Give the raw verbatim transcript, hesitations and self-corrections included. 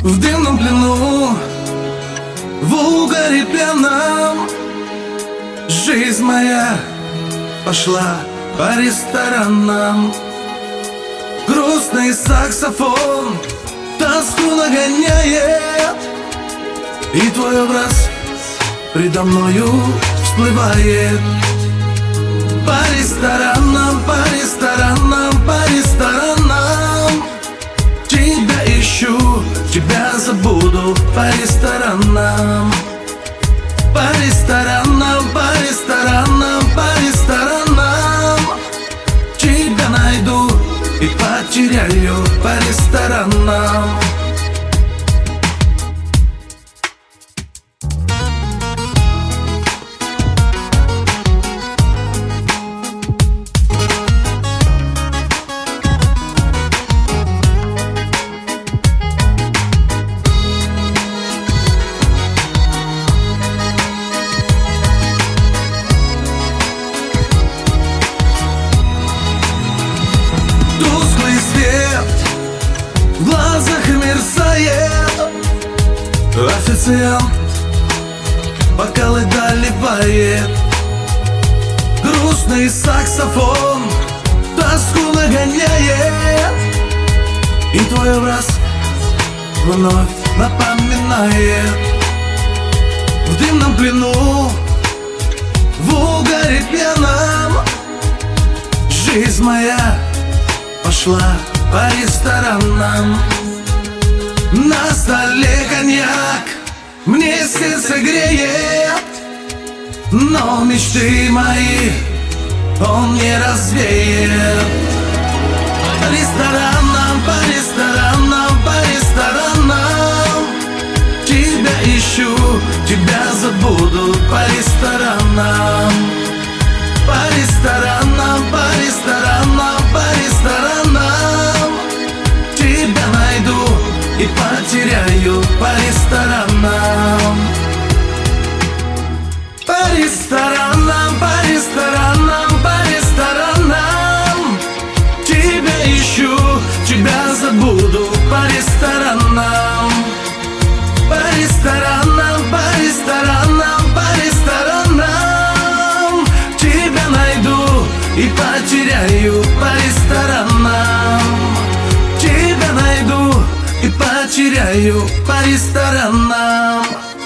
В дымном плену, в угаре пьяном, жизнь моя пошла по ресторанам. Грустный саксофон тоску нагоняет, и твой образ предо мною всплывает. По ресторанам, по ресторанам, по ресторанам тебя ищу, тебя забуду. По ресторанам, по ресторанам, по ресторанам, по ресторанам тебя найду и потеряю. По ресторанам. В глазах мерцает официант, бокалы доливает. Грустный саксофон тоску нагоняет, и твой образ вновь напоминает. В дымном плену, в угаре пьяном жизнь моя пошла по ресторанам. На столе коньяк мне сердце греет, но мечты мои он не развеет. По ресторанам, по ресторанам, по ресторанам тебя ищу, тебя забуду. По ресторанам, по ресторанам, по ресторанам, по ресторанам тебя найду и потеряю. По ресторанам, по ресторанам, по ресторанам, по ресторанам тебя ищу, тебя забуду. По ресторанам, по ресторанам, по ресторанам, по ресторанам тебя найду и потеряю. По ресторанам тебя найду и потеряю. По ресторанам.